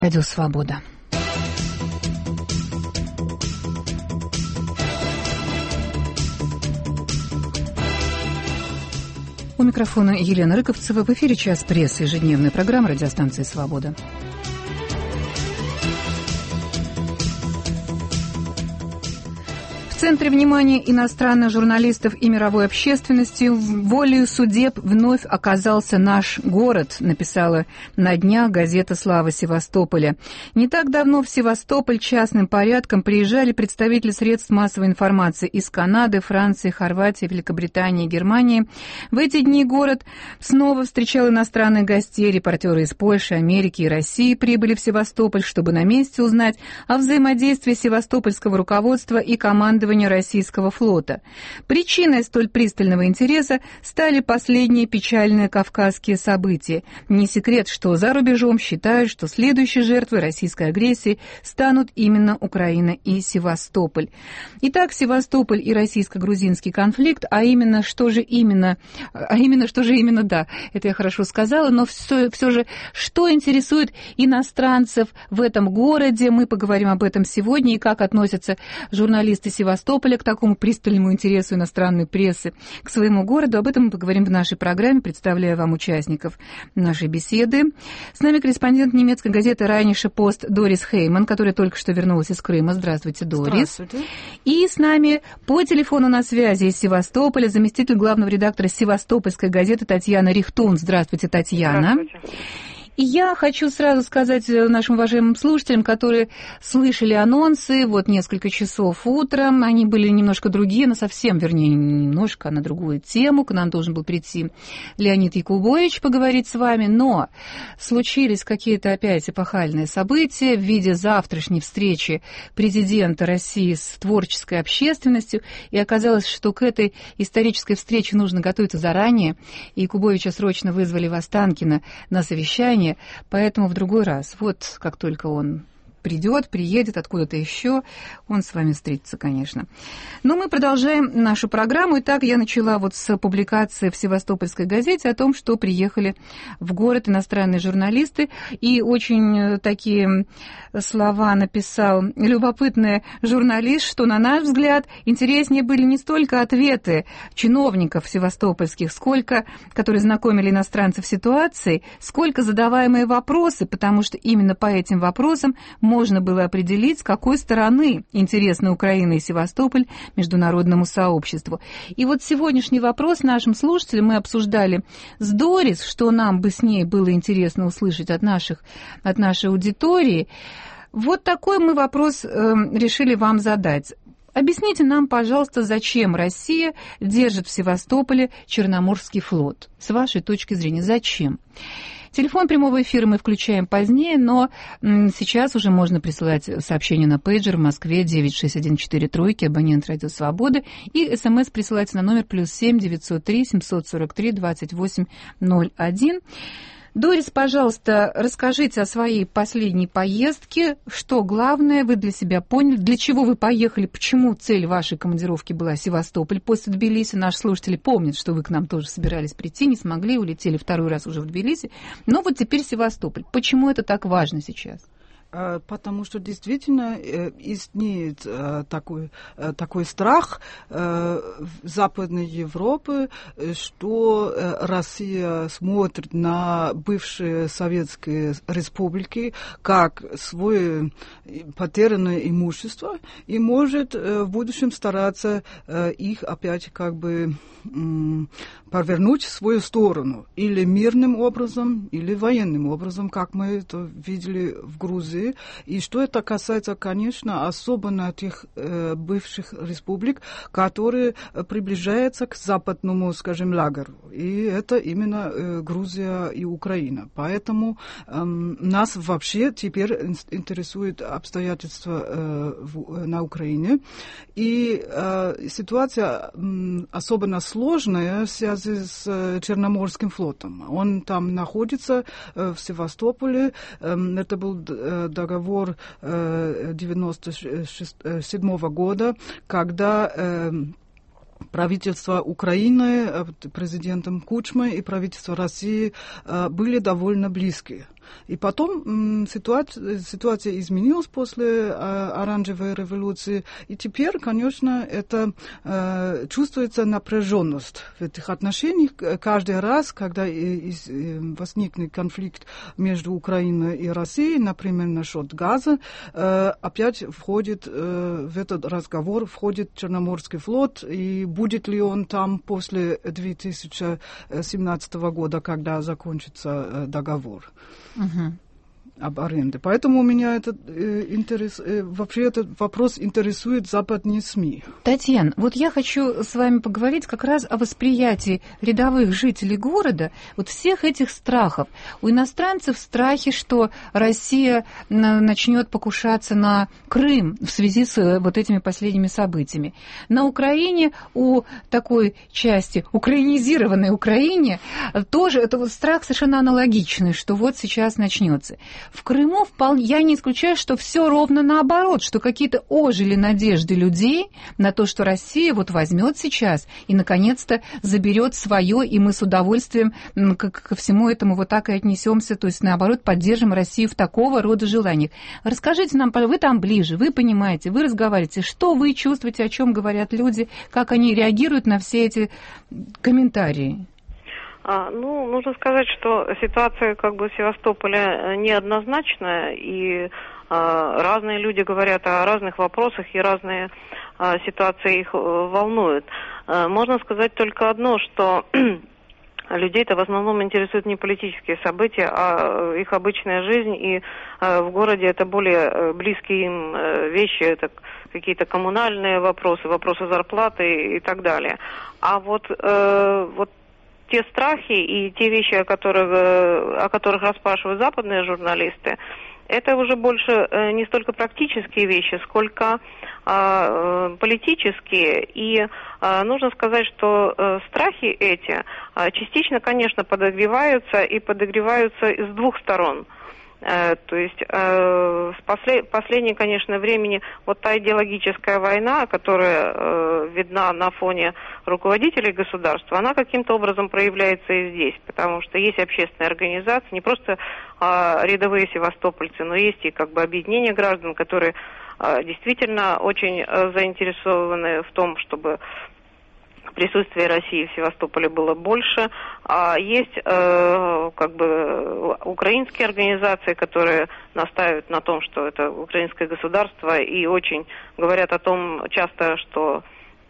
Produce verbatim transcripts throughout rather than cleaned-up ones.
Радио Свобода. У микрофона Елена Рыковцева. В эфире «Час прессы», ежедневная программа радиостанции «Свобода». В центре внимания иностранных журналистов и мировой общественности волею судеб вновь оказался наш город, написала на днях газета «Слава Севастополя». Не так давно в Севастополь частным порядком приезжали представители средств массовой информации из Канады, Франции, Хорватии, Великобритании, Германии. В эти дни город снова встречал иностранных гостей. Репортеры из Польши, Америки и России прибыли в Севастополь, чтобы на месте узнать о взаимодействии севастопольского руководства и командования российского флота. Причиной столь пристального интереса стали последние печальные кавказские события. Не секрет, что за рубежом считают, что следующей жертвой российской агрессии станут именно Украина и Севастополь. Итак, Севастополь и российско-грузинский конфликт, а именно, что же именно, а именно, что же именно, да, это я хорошо сказала, но все, все же, что интересует иностранцев в этом городе, мы поговорим об этом сегодня, и как относятся журналисты Севастополя к такому пристальному интересу иностранной прессы к своему городу. Об этом мы поговорим в нашей программе, представляя вам участников нашей беседы. С нами корреспондент немецкой газеты «Райнише Пост» Дорис Хейман, которая только что вернулась из Крыма. Здравствуйте, Дорис. Здравствуйте. И с нами по телефону на связи из Севастополя заместитель главного редактора Севастопольской газеты Татьяна Рихтун. Здравствуйте, Татьяна. Здравствуйте. И я хочу сразу сказать нашим уважаемым слушателям, которые слышали анонсы, вот несколько часов утром, они были немножко другие, но совсем, вернее, немножко, а на другую тему. К нам должен был прийти Леонид Якубович поговорить с вами, но случились какие-то опять эпохальные события в виде завтрашней встречи президента России с творческой общественностью, и оказалось, что к этой исторической встрече нужно готовиться заранее, и Якубовича срочно вызвали в Останкино на совещание, поэтому в другой раз. Вот как только он придет, приедет откуда-то еще, он с вами встретится, конечно. Но мы продолжаем нашу программу. Итак, я начала вот с публикации в Севастопольской газете о том, что приехали в город иностранные журналисты, и очень такие слова написал любопытный журналист, что, на наш взгляд, интереснее были не столько ответы чиновников севастопольских, сколько, которые знакомили иностранцев с ситуацией, сколько задаваемые вопросы, потому что именно по этим вопросам можно было определить, с какой стороны интересна Украина и Севастополь международному сообществу. И вот сегодняшний вопрос нашим слушателям мы обсуждали с Дорис, что нам бы с ней было интересно услышать от, наших, от нашей аудитории. Вот такой мы вопрос э, решили вам задать. Объясните нам, пожалуйста, зачем Россия держит в Севастополе Черноморский флот? С вашей точки зрения, зачем? Телефон прямого эфира мы включаем позднее, но сейчас уже можно присылать сообщение на пейджер в Москве девять шесть один четыре тройки, абонент Радио Свободы, и СМС присылать на номер плюс семь девятьсот три семьсот сорок три двадцать восемь ноль один. Дорис, пожалуйста, расскажите о своей последней поездке. Что главное вы для себя поняли? Для чего вы поехали? Почему цель вашей командировки была Севастополь после Тбилиси? Наши слушатели помнят, что вы к нам тоже собирались прийти, не смогли, улетели второй раз уже в Тбилиси. Но вот теперь Севастополь. Почему это так важно сейчас? Потому что действительно есть такой, такой страх Западной Европы, что Россия смотрит на бывшие советские республики как свое потерянное имущество и может в будущем стараться их опять как бы повернуть в свою сторону или мирным образом, или военным образом, как мы это видели в Грузии. И что это касается, конечно, особенно тех э, бывших республик, которые приближаются к западному, скажем, лагерю. И это именно э, Грузия и Украина. Поэтому э, нас вообще теперь интересуют обстоятельства э, в, на Украине. И э, ситуация э, особенно сложная в связи с э, Черноморским флотом. Он там находится э, в Севастополе. Э, это был э, договор э, девяносто седьмого года, когда э, правительство Украины, президентом Кучмой и правительство России были довольно близкие. И потом ситуация, ситуация изменилась после оранжевой революции, и теперь, конечно, это чувствуется напряженность в этих отношениях. Каждый раз, когда возникнет конфликт между Украиной и Россией, например, насчет газа, опять входит в этот разговор, входит Черноморский флот, и будет ли он там после две тысячи семнадцатого года, когда закончится договор. Uh-huh. Об аренде. Поэтому у меня этот, э, интерес, э, вообще этот вопрос интересует западные СМИ. Татьяна, вот я хочу с вами поговорить как раз о восприятии рядовых жителей города вот всех этих страхов. У иностранцев страхи, что Россия начнет покушаться на Крым в связи с вот этими последними событиями. На Украине у такой части, украинизированной Украине, тоже это вот страх совершенно аналогичный, что вот сейчас начнется. В Крыму вполне, я не исключаю, что все ровно наоборот, что какие-то ожили надежды людей на то, что Россия вот возьмет сейчас и наконец-то заберет свое, и мы с удовольствием ко, ко всему этому вот так и отнесемся, то есть наоборот поддержим Россию в такого рода желаниях. Расскажите нам, вы там ближе, вы понимаете, вы разговариваете, что вы чувствуете, о чем говорят люди, как они реагируют на все эти комментарии? А, ну, нужно сказать, что ситуация как бы в Севастополе неоднозначная, и а, разные люди говорят о разных вопросах, и разные а, ситуации их волнуют. А, можно сказать только одно, что людей-то в основном интересуют не политические события, а их обычная жизнь, и а, в городе это более близкие им вещи, это какие-то коммунальные вопросы, вопросы зарплаты и так далее. А вот, э, вот те страхи и те вещи, о которых, о которых расспрашивают западные журналисты, это уже больше не столько практические вещи, сколько а, политические. И а, нужно сказать, что а, страхи эти а, частично, конечно, подогреваются и подогреваются с двух сторон. То есть э, с после, последнее, конечно, времени вот та идеологическая война, которая э, видна на фоне руководителей государства, она каким-то образом проявляется и здесь, потому что есть общественные организации, не просто э, рядовые севастопольцы, но есть и как бы объединения граждан, которые э, действительно очень э, заинтересованы в том, чтобы присутствие России в Севастополе было больше. А есть э, как бы украинские организации, которые настаивают на том, что это украинское государство, и очень говорят о том часто, что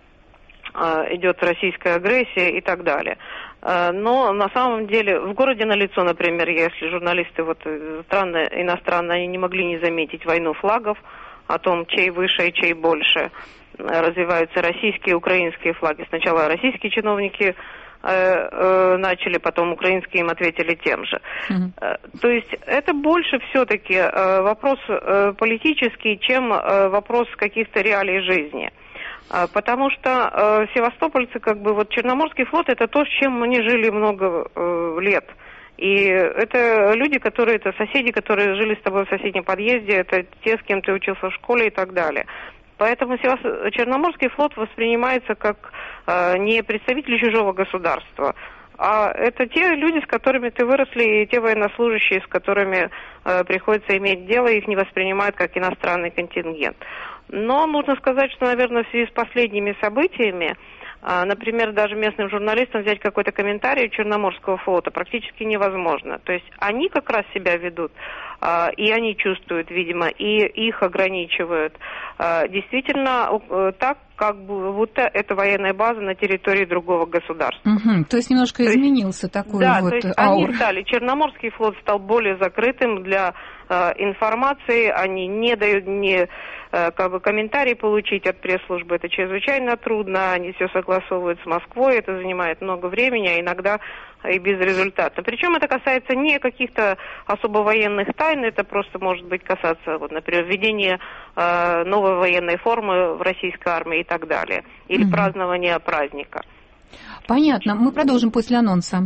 э, идет российская агрессия и так далее. Э, но на самом деле в городе налицо, например, если журналисты вот странные, иностранные, они не могли не заметить войну флагов, о том, чей выше и чей больше. Развиваются российские и украинские флаги. Сначала российские чиновники э, э, начали, потом украинские им ответили тем же. Mm-hmm. Э, то есть это больше все-таки э, вопрос э, политический, чем э, вопрос каких-то реалий жизни. Э, потому что э, севастопольцы, как бы, вот Черноморский флот, это то, с чем они жили много э, лет. И это люди, которые, это соседи, которые жили с тобой в соседнем подъезде, это те, с кем ты учился в школе и так далее. Поэтому Черноморский флот воспринимается как э, не представитель чужого государства, а это те люди, с которыми ты выросли, и те военнослужащие, с которыми э, приходится иметь дело, их не воспринимают как иностранный контингент. Но нужно сказать, что, наверное, в связи с последними событиями, э, например, даже местным журналистам взять какой-то комментарий Черноморского флота практически невозможно. То есть они как раз себя ведут, э, и они чувствуют, видимо, и их ограничивают. Э, действительно, э, так, как будто это военная база на территории другого государства. Угу, то есть немножко то изменился есть, такой да, вот то есть аур. Они стали, Черноморский флот стал более закрытым для э, информации, они не дают ни э, как бы, комментарий получить от пресс-службы, это чрезвычайно трудно, они все согласовывают с Москвой, это занимает много времени, а иногда и безрезультатно. Причем это касается не каких-то особо военных тайн, это просто может быть касаться, вот, например, введения э, новой военной формы в российской армии и так далее, или угу. празднования праздника. Понятно. Мы продолжим после анонса.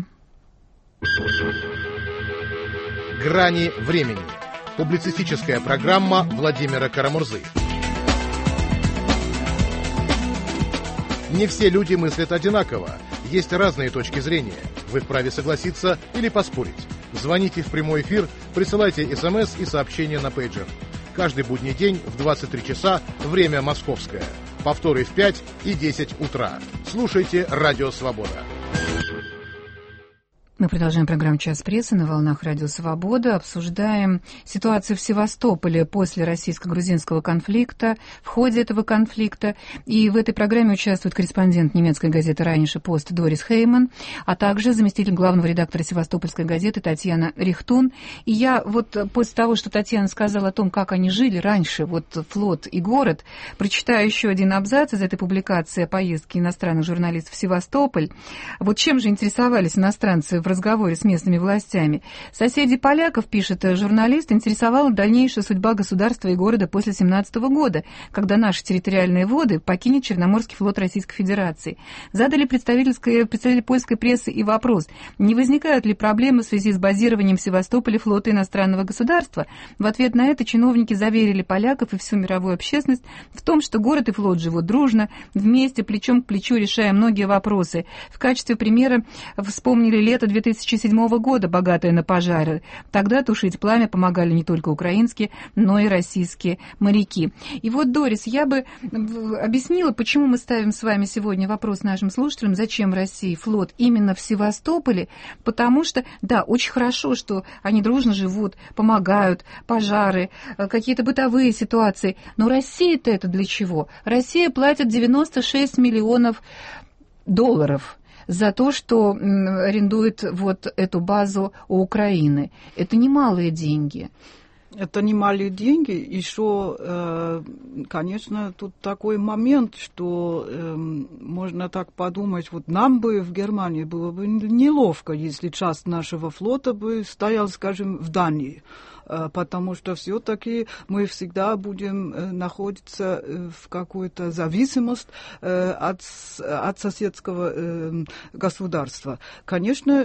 «Грани времени». Публицистическая программа Владимира Карамурзы. Не все люди мыслят одинаково. Есть разные точки зрения. Вы вправе согласиться или поспорить. Звоните в прямой эфир Присылайте смс и сообщения на пейджер. Каждый будний день в двадцать три часа, время московское. Повторы в пять и десять утра. Слушайте «Радио Свобода». Мы продолжаем программу «Час прессы» на волнах «Радио Свобода». Обсуждаем ситуацию в Севастополе после российско-грузинского конфликта, в ходе этого конфликта. И в этой программе участвует корреспондент немецкой газеты «Райнисche Пост» Дорис Хейман, а также заместитель главного редактора севастопольской газеты Татьяна Рихтун. И я вот после того, что Татьяна сказала о том, как они жили раньше, вот флот и город, прочитаю еще один абзац из этой публикации о поездке иностранных журналистов в Севастополь. Вот чем же интересовались иностранцы в разговоре с местными властями? Соседи поляков, пишет журналист, интересовала дальнейшая судьба государства и города после семнадцатого года, когда наши территориальные воды покинет Черноморский флот Российской Федерации. Задали представительской, представители польской прессы и вопрос, не возникают ли проблемы в связи с базированием в Севастополе флота иностранного государства. В ответ на это чиновники заверили поляков и всю мировую общественность в том, что город и флот живут дружно, вместе, плечом к плечу, решая многие вопросы. В качестве примера вспомнили лето две тысячи седьмого года, богатое на пожары. Тогда тушить пламя помогали не только украинские, но и российские моряки. И вот, Дорис, я бы объяснила, почему мы ставим с вами сегодня вопрос нашим слушателям, зачем России флот именно в Севастополе, потому что, да, очень хорошо, что они дружно живут, помогают, пожары, какие-то бытовые ситуации, но Россия-то это для чего? Россия платит девяносто шесть миллионов долларов за то, что арендует вот эту базу у Украины. Это немалые деньги. Это немалые деньги. Еще, конечно, тут такой момент, что можно так подумать, вот нам бы в Германии было бы неловко, если часть нашего флота бы стоял, скажем, в Дании. Потому что все-таки мы всегда будем находиться в какой-то зависимости от, от соседского государства. Конечно,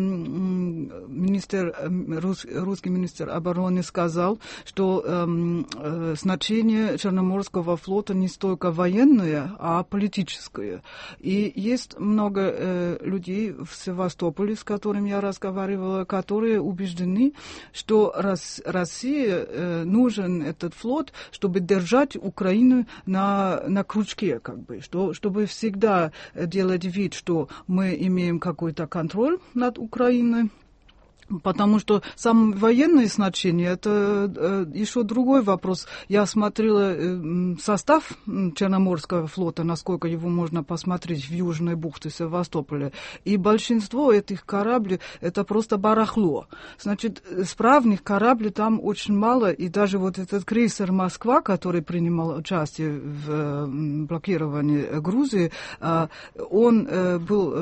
министр, русский министр обороны сказал, что значение Черноморского флота не столько военное, а политическое. И есть много людей в Севастополе, с которыми я разговаривала, которые убеждены, что Россия России э, нужен этот флот, чтобы держать Украину на, на крючке, как бы, что, чтобы всегда делать вид, что мы имеем какой-то контроль над Украиной. Потому что самое военное значение, это э, еще другой вопрос. Я смотрела э, состав Черноморского флота, насколько его можно посмотреть в Южной бухте Севастополя, и большинство этих кораблей это просто барахло. Значит, справных кораблей там очень мало, и даже вот этот крейсер «Москва», который принимал участие в э, блокировании Грузии, э, он э, был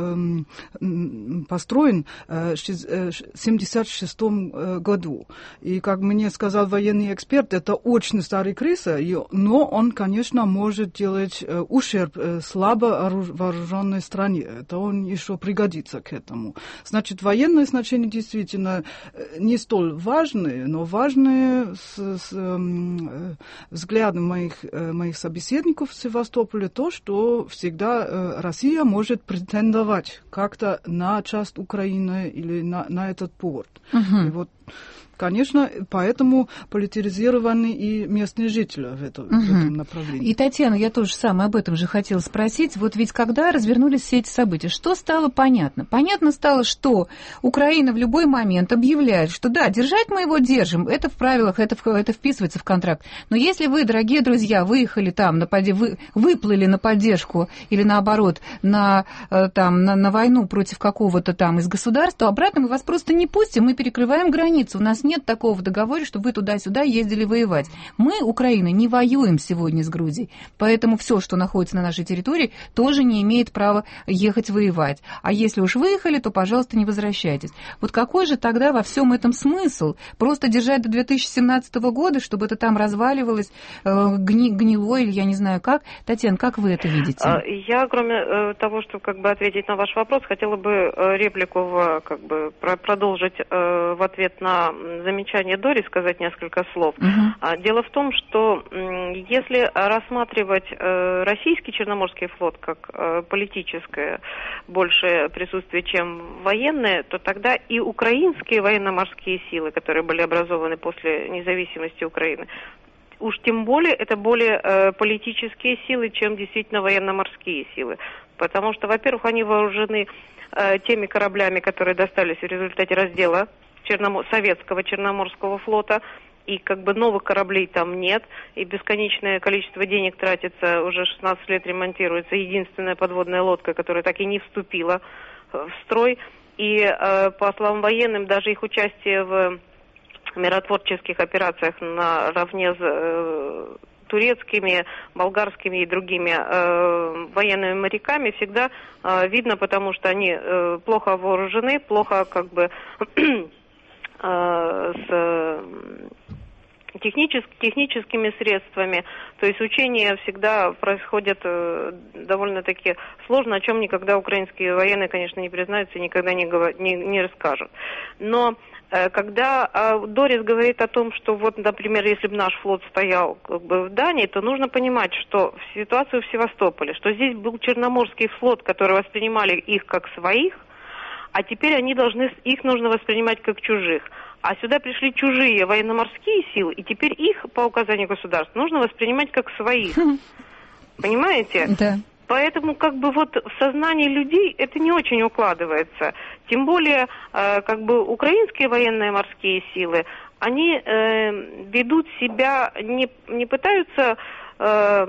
э, построен э, в тысяча девятьсот семьдесят шестом году. И, как мне сказал военный эксперт, это очень старый крейсер, но он, конечно, может делать ущерб слабо вооруженной стране. Это он еще пригодится к этому. Значит, военное значение действительно не столь важное, но важное с, с э, взглядом моих, э, моих собеседников в Севастополе то, что всегда э, Россия может претендовать как-то на часть Украины или на, на этот порт. Uh-huh. И вот, конечно, поэтому политизированы и местные жители в, это, угу. в этом направлении. И, Татьяна, я тоже самое об этом же хотела спросить. Вот ведь когда развернулись все эти события, что стало понятно? Понятно стало, что Украина в любой момент объявляет, что да, держать мы его держим, это в правилах, это, это вписывается в контракт. Но если вы, дорогие друзья, выехали там, на поде... вы выплыли на поддержку или наоборот на, там, на, на войну против какого-то там из государства, то обратно мы вас просто не пустим, мы перекрываем границу. У нас нет такого договора, чтобы вы туда-сюда ездили воевать. Мы, Украина, не воюем сегодня с Грузией, поэтому все, что находится на нашей территории, тоже не имеет права ехать воевать. А если уж выехали, то, пожалуйста, не возвращайтесь. Вот какой же тогда во всем этом смысл? Просто держать до две тысячи семнадцатого года, чтобы это там разваливалось, гни, гнило или я не знаю как? Татьяна, как вы это видите? Я, кроме того, чтобы как бы ответить на ваш вопрос, хотела бы реплику в, как бы, продолжить в ответ на замечание Дори сказать несколько слов. Uh-huh. Дело в том, что если рассматривать российский Черноморский флот как политическое большее присутствие, чем военное, то тогда и украинские военно-морские силы, которые были образованы после независимости Украины, уж тем более это более э, политические силы, чем действительно военно-морские силы. Потому что, во-первых, они вооружены э, теми кораблями, которые достались в результате раздела Черномор... советского Черноморского флота, и как бы новых кораблей там нет, и бесконечное количество денег тратится, уже шестнадцать лет ремонтируется единственная подводная лодка, которая так и не вступила в строй. И, э, по словам военным, даже их участие в миротворческих операциях наравне с э, турецкими, болгарскими и другими э, военными моряками всегда э, видно, потому что они э, плохо вооружены, плохо как бы э, с э, техничес, техническими средствами. То есть учения всегда происходят э, довольно-таки сложно, о чем никогда украинские военные, конечно, не признаются и никогда не, не, не расскажут. Но когда Дорис говорит о том, что вот, например, если бы наш флот стоял как бы в Дании, то нужно понимать, что ситуацию в Севастополе, что здесь был Черноморский флот, который воспринимали их как своих, а теперь они должны, их нужно воспринимать как чужих. А сюда пришли чужие военно-морские силы, и теперь их, по указанию государства, нужно воспринимать как своих. Понимаете? Да. Поэтому как бы вот в сознании людей это не очень укладывается. Тем более э, как бы украинские военные морские силы, они э, ведут себя, не, не пытаются э,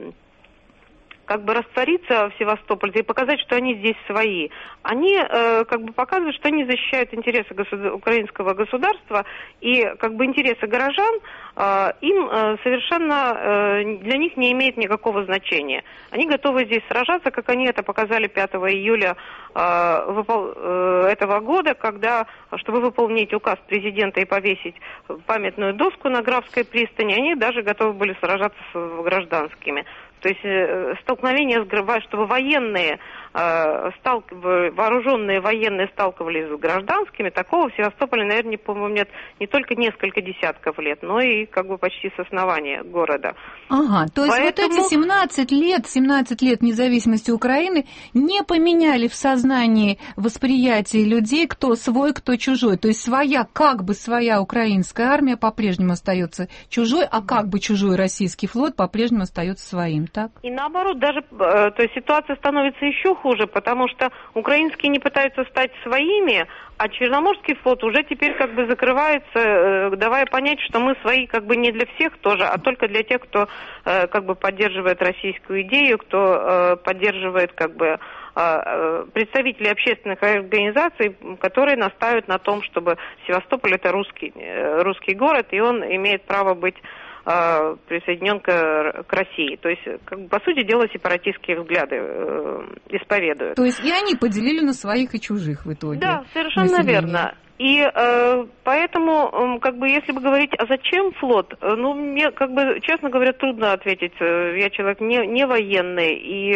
как бы раствориться в Севастополе и показать, что они здесь свои. Они э, как бы показывают, что они защищают интересы государ- украинского государства, и как бы интересы горожан э, им э, совершенно э, для них не имеет никакого значения. Они готовы здесь сражаться, как они это показали пятого июля э, выпол- э, этого года, когда, чтобы выполнить указ президента и повесить памятную доску на Графской пристани, они даже готовы были сражаться с гражданскими. То есть э, столкновение, с, чтобы военные, э, стал, вооруженные военные сталкивались с гражданскими, такого в Севастополе, наверное, не, по-моему, нет не только несколько десятков лет, но и как бы почти с основания города. Ага, то есть Поэтому... вот эти семнадцать лет, семнадцать лет независимости Украины не поменяли в сознании восприятие людей, кто свой, кто чужой. То есть своя, как бы своя украинская армия по-прежнему остается чужой, а как бы чужой российский флот по-прежнему остается своим. Так? И наоборот, даже то есть ситуация становится еще хуже, потому что украинские не пытаются стать своими, а Черноморский флот уже теперь как бы закрывается, давая понять, что мы свои как бы не для всех тоже, а только для тех, кто как бы поддерживает российскую идею, кто поддерживает как бы представителей общественных организаций, которые настаивают на том, чтобы Севастополь это русский, русский город, и он имеет право быть присоединен к, к России. То есть, как бы, по сути дела, сепаратистские взгляды э, исповедуют. То есть и они поделили на своих и чужих в итоге. Да, совершенно население. Верно. И э, поэтому, э, как бы, если бы говорить, а зачем флот, э, ну, мне, как бы, честно говоря, трудно ответить. Я человек не, не военный, и,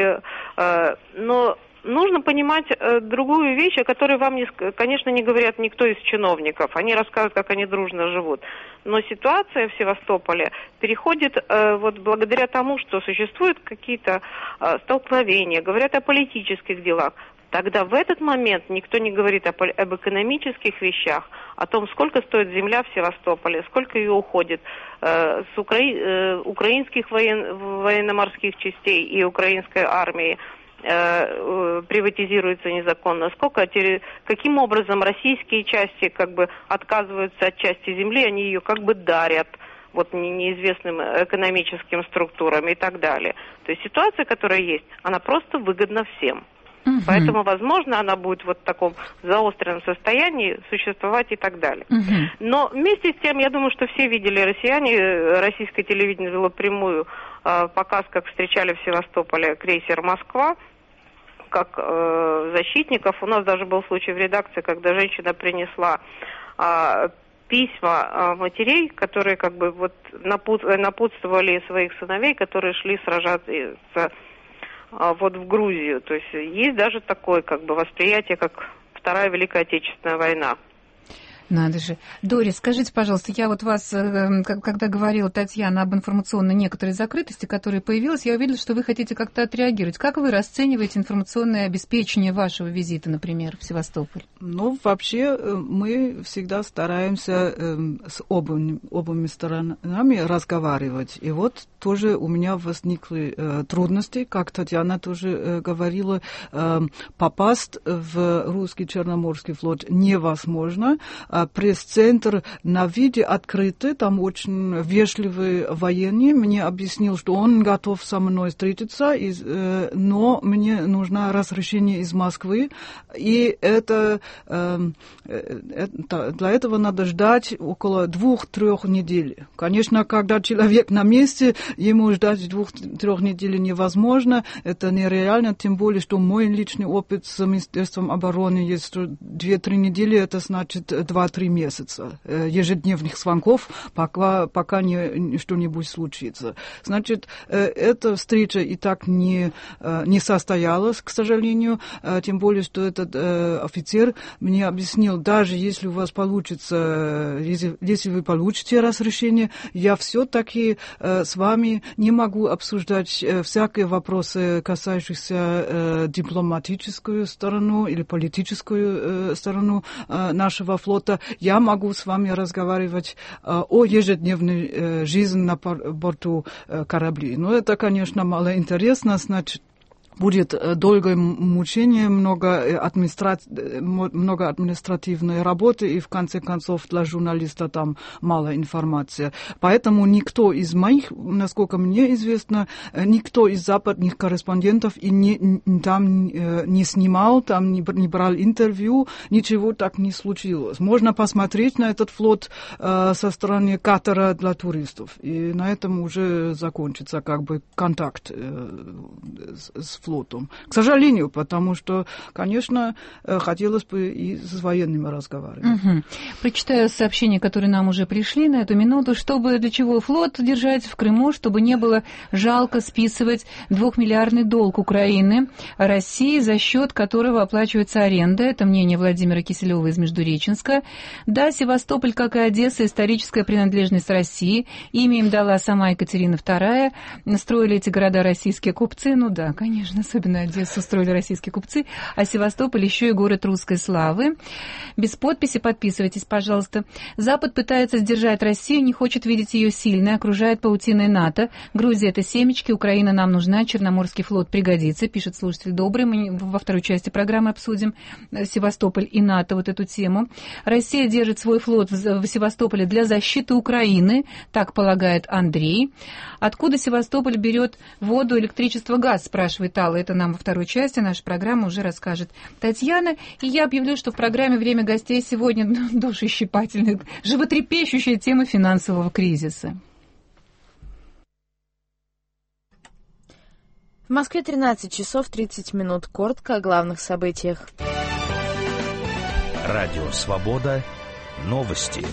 э, но нужно понимать э, другую вещь, о которой вам, не, конечно, не говорят никто из чиновников. Они рассказывают, как они дружно живут. Но ситуация в Севастополе переходит э, вот благодаря тому, что существуют какие-то э, столкновения, говорят о политических делах. Тогда в этот момент никто не говорит об, об экономических вещах, о том, сколько стоит земля в Севастополе, сколько ее уходит э, с укра... э, украинских воен... военно-морских частей и украинской армии, приватизируется незаконно, сколько, каким образом российские части как бы отказываются от части земли, они ее как бы дарят вот неизвестным экономическим структурам и так далее. То есть ситуация, которая есть, она просто выгодна всем. Угу. Поэтому, возможно, она будет вот в таком заостренном состоянии существовать и так далее. Угу. Но вместе с тем, я думаю, что все видели россияне, российское телевидение вело прямую э, показ, как встречали в Севастополе крейсер «Москва», как э, защитников. У нас даже был случай в редакции, когда женщина принесла э, письма э, матерей, которые как бы вот напут, напутствовали своих сыновей, которые шли сражаться э, вот в Грузию. То есть есть даже такое как бы восприятие, как Вторая Великая Отечественная война. Надо же. Дорис, скажите, пожалуйста, я вот вас, когда говорила Татьяна об информационной некоторой закрытости, которая появилась, я увидела, что вы хотите как-то отреагировать. Как вы расцениваете информационное обеспечение вашего визита, например, в Севастополь? Ну, вообще, мы всегда стараемся с обоими, обоими сторонами разговаривать. И вот тоже у меня возникли трудности, как Татьяна тоже говорила, попасть в русский Черноморский флот невозможно. Пресс-центр на виде открытый, там очень вежливый военный. Мне объяснил, что он готов со мной встретиться, но мне нужно разрешение из Москвы. И это, это, для этого надо ждать около двух-трех недель. Конечно, когда человек на месте, ему ждать двух-трех недель невозможно. Это нереально, тем более, что мой личный опыт с Министерством обороны есть, что две-три недели, это значит два-три месяца ежедневных звонков, пока, пока не, что-нибудь случится. Значит, эта встреча и так не, не состоялась, к сожалению, тем более, что этот офицер мне объяснил, даже если у вас получится, если, если вы получите разрешение, я все-таки с вами не могу обсуждать всякие вопросы, касающиеся дипломатическую сторону или политическую сторону нашего флота. Я могу с вами разговаривать о ежедневной жизни на борту кораблей. Но это, конечно, мало интересно, значит, будет долгое мучение, много, администра... много административной работы, и в конце концов для журналиста там мало информации. Поэтому никто из моих, насколько мне известно, никто из западных корреспондентов и не, там не снимал, там не, не брал интервью, ничего так не случилось. Можно посмотреть на этот флот э, со стороны Катара для туристов, и на этом уже закончится как бы контакт э, с, с флотом. К сожалению, потому что, конечно, хотелось бы и с военными разговаривать. Угу. Прочитаю сообщения, которые нам уже пришли на эту минуту. Чтобы для чего флот держать в Крыму, чтобы не было жалко списывать двухмиллиардный долг Украины России, за счет которого оплачивается аренда. Это мнение Владимира Киселева из Междуреченска. Да, Севастополь, как и Одесса, историческая принадлежность России. Имя им дала сама Екатерина вторая. Строили эти города российские купцы. Ну да, конечно, особенно Одессу строили российские купцы, а Севастополь еще и город русской славы. Без подписи подписывайтесь, пожалуйста. Запад пытается сдержать Россию, не хочет видеть ее сильной, окружает паутиной НАТО. Грузия — это семечки, Украина нам нужна, Черноморский флот пригодится, пишет слушатель Добрый. Мы во второй части программы обсудим Севастополь и НАТО, вот эту тему. Россия держит свой флот в Севастополе для защиты Украины, так полагает Андрей. Откуда Севастополь берет воду, электричество, газ, спрашивает Алла. Это нам во второй части нашей программы уже расскажет Татьяна. И я объявлю, что в программе «Время гостей» сегодня душещипательная, животрепещущая тема финансового кризиса. В Москве тринадцать часов тридцать минут. Коротко о главных событиях. Радио «Свобода». Новости.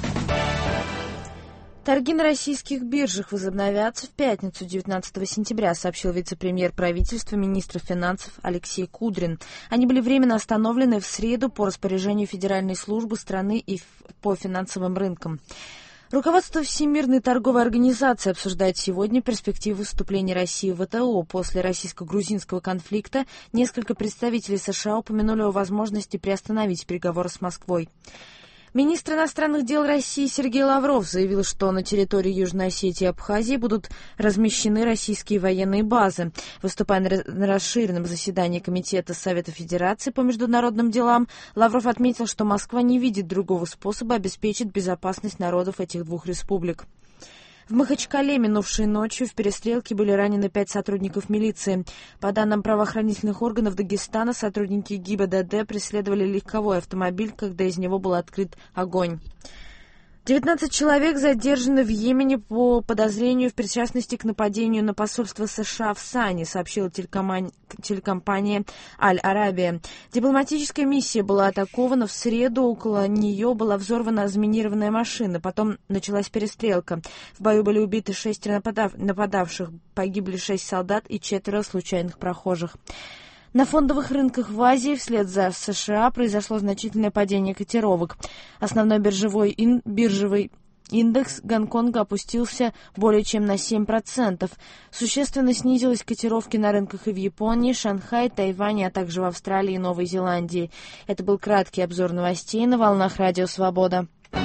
Торги на российских биржах возобновятся в пятницу, девятнадцатого сентября, сообщил вице-премьер правительства, министр финансов Алексей Кудрин. Они были временно остановлены в среду по распоряжению Федеральной службы страны и по финансовым рынкам. Руководство Всемирной торговой организации обсуждает сегодня перспективы вступления России в ВТО. После российско-грузинского конфликта несколько представителей США упомянули о возможности приостановить переговоры с Москвой. Министр иностранных дел России Сергей Лавров заявил, что на территории Южной Осетии и Абхазии будут размещены российские военные базы. Выступая на расширенном заседании Комитета Совета Федерации по международным делам, Лавров отметил, что Москва не видит другого способа обеспечить безопасность народов этих двух республик. В Махачкале минувшей ночью в перестрелке были ранены пять сотрудников милиции. По данным правоохранительных органов Дагестана, сотрудники ГИБДД преследовали легковой автомобиль, когда из него был открыт огонь. девятнадцать человек задержаны в Йемене по подозрению в причастности к нападению на посольство США в Сане, сообщила телекомпания «Аль-Арабия». Дипломатическая миссия была атакована в среду, около нее была взорвана заминированная машина, потом началась перестрелка. В бою были убиты шестеро нападав... нападавших, погибли шесть солдат и четверо случайных прохожих. На фондовых рынках в Азии вслед за США произошло значительное падение котировок. Основной биржевой, ин, биржевый индекс Гонконга опустился более чем на семь процентов. Существенно снизились котировки на рынках и в Японии, Шанхае, Тайване, а также в Австралии и Новой Зеландии. Это был краткий обзор новостей на волнах Радио Свобода.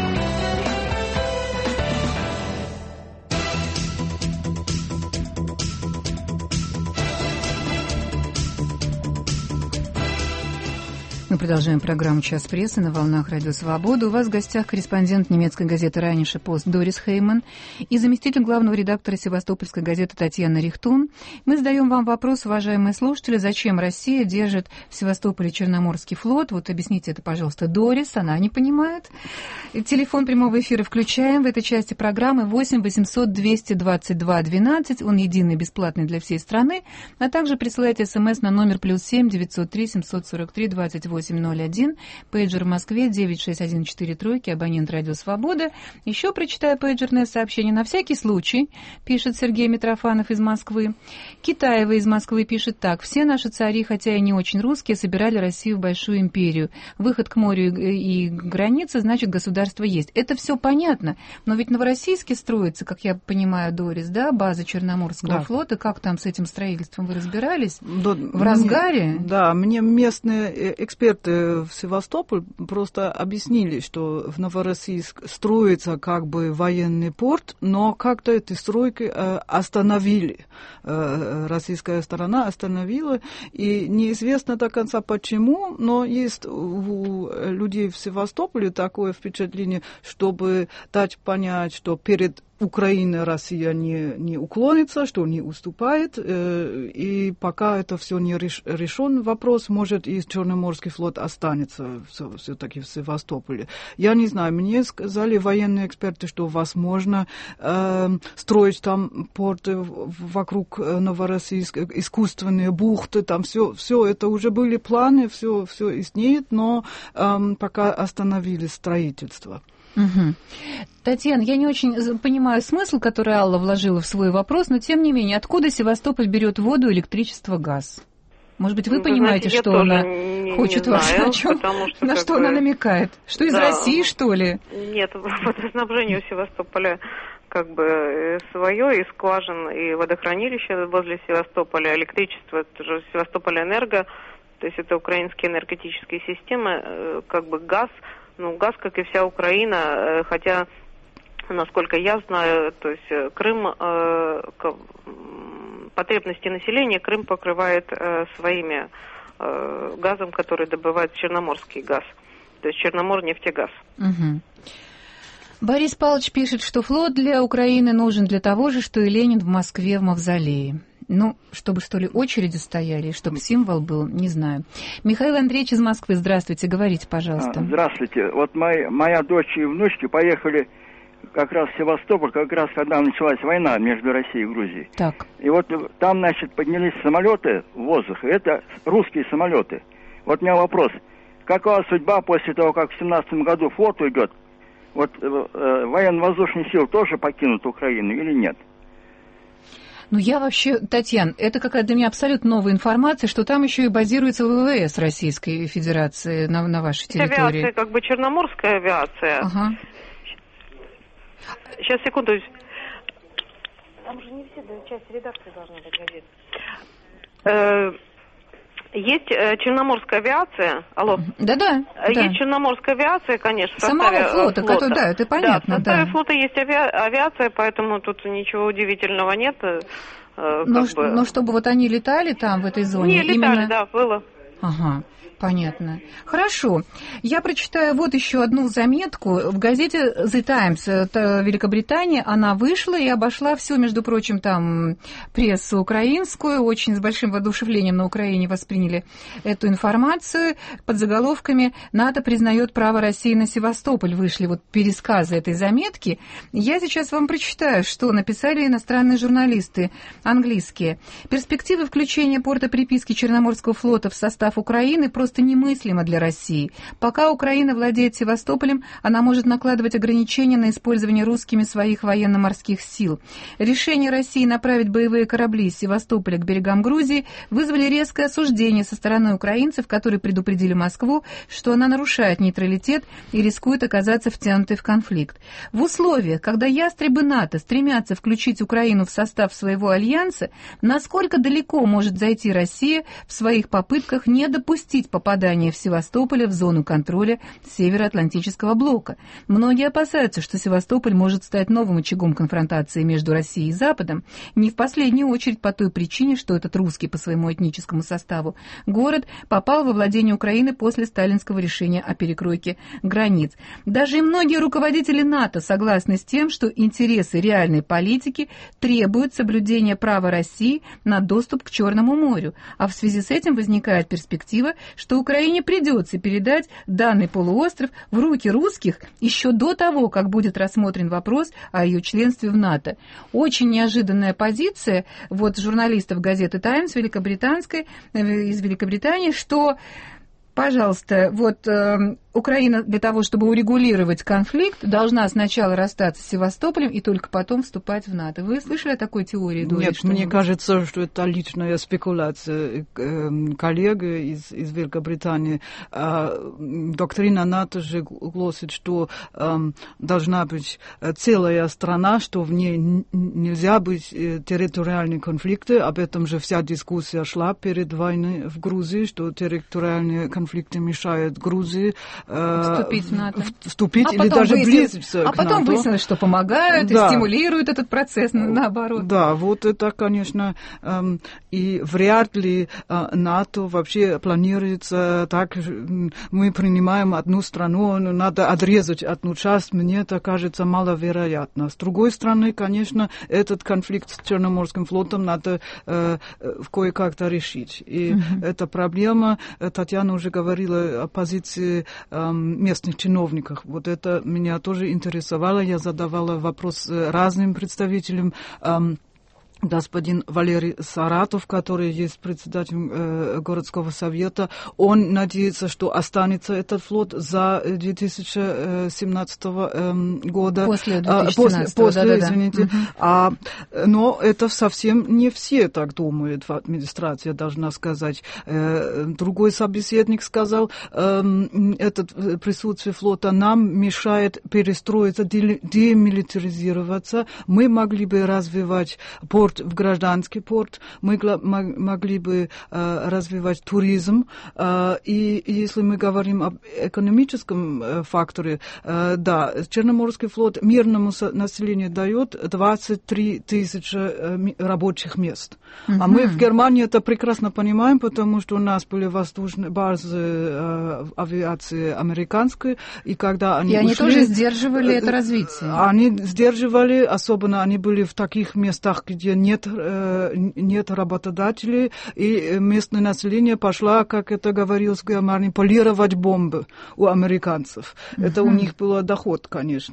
Мы продолжаем программу «Час прессы» на волнах Радио Свобода. У вас в гостях корреспондент немецкой газеты «Райнисche Пост» Дорис Хейман и заместитель главного редактора севастопольской газеты Татьяна Рихтун. Мы задаем вам вопрос, уважаемые слушатели, зачем Россия держит в Севастополе Черноморский флот? Вот объясните это, пожалуйста, Дорис, она не понимает. Телефон прямого эфира включаем в этой части программы восемь восемьсот двести двадцать два двенадцать. Он единый, бесплатный для всей страны. А также присылайте смс на номер плюс семь девятьсот три семьсот сорок три двадцать восемь ноль один, пейджер в Москве девять шесть один четыре тройки, абонент Радио Свобода. Еще прочитаю пейджерное сообщение. На всякий случай, пишет Сергей Митрофанов из Москвы. Китаева из Москвы пишет так. Все наши цари, хотя и не очень русские, собирали Россию в большую империю. Выход к морю и границы, значит, государство есть. Это все понятно. Но ведь Новороссийске строится, как я понимаю, Дорис, да, база Черноморского да. флота. Как там с этим строительством вы разбирались? Да, в разгаре? Мне, да, мне местные эксперты в Севастополь просто объяснили, что в Новороссийск строится как бы военный порт, но как-то эти стройки э, остановили. Э, российская сторона остановила, и неизвестно до конца почему, но есть у людей в Севастополе такое впечатление, чтобы дать понять, что перед Украина, Россия не, не уклонится, что не уступает, э, и пока это все не реш, решен вопрос, может и Черноморский флот останется все-таки в Севастополе. Я не знаю, мне сказали военные эксперты, что возможно э, строить там порты вокруг Новороссийска, искусственные бухты, там все, все это уже были планы, все, все истнеет, но э, пока остановили строительство. Угу. Татьяна, я не очень понимаю смысл, который Алла вложила в свой вопрос, но тем не менее, откуда Севастополь берет воду, электричество, газ? Может быть, вы, вы понимаете, знаете, что она не, хочет не вас, знаю, о чем, что, на что бы... она намекает? Что из да. России, что ли? Нет, водоснабжение у Севастополя как бы свое, и скважин, и водохранилище возле Севастополя, электричество, это же Севастополь-Энерго, то есть это украинские энергетические системы, как бы газ. Ну, газ, как и вся Украина, хотя, насколько я знаю, то есть Крым, э, потребности населения Крым покрывает э, своими э, газом, который добывает черноморский газ, то есть Черноморнефтегаз. Угу. Борис Павлович пишет, что флот для Украины нужен для того же, что и Ленин в Москве в мавзолее. Ну, чтобы, что ли, очереди стояли, чтобы символ был, не знаю. Михаил Андреевич из Москвы, здравствуйте, говорите, пожалуйста. Здравствуйте. Вот мои, моя дочь и внучки поехали как раз в Севастополь, как раз когда началась война между Россией и Грузией. Так. И вот там, значит, поднялись самолеты в воздух, и это русские самолеты. Вот у меня вопрос, какова судьба после того, как в семнадцатом году флот уйдет? Вот э, э, военно-воздушные силы тоже покинут Украину или нет? Ну, я вообще, Татьяна, это какая-то для меня абсолютно новая информация, что там еще и базируется ВВС Российской Федерации на, на вашей территории. Авиация, как бы черноморская авиация. Ага. Сейчас, секунду. Там же не все, да, часть редакции должна быть газеты. Есть э, черноморская авиация. Алло. Да-да. Есть да. черноморская авиация, конечно. В Самого составе флота, флота. Который, да, это понятно. Да, в составе да. флота есть ави... авиация, поэтому тут ничего удивительного нет. Э, но, как бы... но чтобы вот они летали там, в этой зоне? Не, летали, именно... да, было. Ага. Понятно. Хорошо. Я прочитаю вот еще одну заметку. В газете The Times, это Великобритания, она вышла и обошла все, между прочим, там прессу украинскую, очень с большим воодушевлением на Украине восприняли эту информацию. Под заголовками «НАТО признает право России на Севастополь». Вышли вот пересказы этой заметки. Я сейчас вам прочитаю, что написали иностранные журналисты английские. Перспективы включения порта приписки Черноморского флота в состав состав Украины просто немыслимо для России. Пока Украина владеет Севастополем, она может накладывать ограничения на использование русскими своих военно-морских сил. Решение России направить боевые корабли из Севастополя к берегам Грузии вызвали резкое осуждение со стороны украинцев, которые предупредили Москву, что она нарушает нейтралитет и рискует оказаться втянутой в конфликт. В условиях, когда ястребы НАТО стремятся включить Украину в состав своего альянса, насколько далеко может зайти Россия в своих попытках не допустить попадания в Севастополя в зону контроля Североатлантического блока? Многие опасаются, что Севастополь может стать новым очагом конфронтации между Россией и Западом, не в последнюю очередь по той причине, что этот русский по своему этническому составу город попал во владение Украины после сталинского решения о перекройке границ. Даже и многие руководители НАТО согласны с тем, что интересы реальной политики требуют соблюдения права России на доступ к Черному морю, а в связи с этим возникает перспектива, что Украине придется передать данный полуостров в руки русских еще до того, как будет рассмотрен вопрос о ее членстве в НАТО. Очень неожиданная позиция вот журналистов газеты «Таймс» великобританской, из Великобритании, что, пожалуйста, вот э, Украина для того, чтобы урегулировать конфликт, должна сначала расстаться с Севастополем и только потом вступать в НАТО. Вы слышали о такой теории? Дори, Нет, мне кажется, что это личная спекуляция коллеги из, из Великобритании. Доктрина НАТО же гласит, что должна быть целая страна, что в ней нельзя быть территориальные конфликты. Об этом же вся дискуссия шла перед войной в Грузии, что территориальные конфликты мешают Грузии вступить в НАТО. Вступить а или даже близиться а к потом НАТО. выяснилось, что помогают да. и стимулируют этот процесс, наоборот. Да, вот это, конечно, эм, и вряд ли э, НАТО вообще планируется так, мы принимаем одну страну, надо отрезать одну часть, мне это кажется маловероятно. С другой стороны, конечно, этот конфликт с Черноморским флотом надо э, кое-как-то решить. И mm-hmm. эта проблема, Татьяна уже говорила о позиции местных чиновников. Вот это меня тоже интересовало. Я задавала вопрос разным представителям. Господин Валерий Саратов, который есть председателем э, городского совета, он надеется, что останется этот флот за две тысячи семнадцатого э, года. После две тысячи семнадцатого, после, после да-да-да. извините. Угу. А, но это совсем не все так думают в администрации, я должна сказать. Э, другой собеседник сказал, э, это присутствие флота нам мешает перестроиться, демилитаризироваться. Мы могли бы развивать порт в гражданский порт, мы могли бы э, развивать туризм. Э, и если мы говорим об экономическом э, факторе, э, да, Черноморский флот мирному населению дает двадцать три тысячи э, рабочих мест. Mm-hmm. А мы в Германии это прекрасно понимаем, потому что у нас были воздушные базы э, авиации американской, и когда они И они ушли, тоже сдерживали э, это развитие. Они сдерживали, особенно они были в таких местах, где нет, нет работодателей, и местное население пошло, как это говорилось в Германии, полировать бомбы у американцев. Uh-huh. Это у них был доход,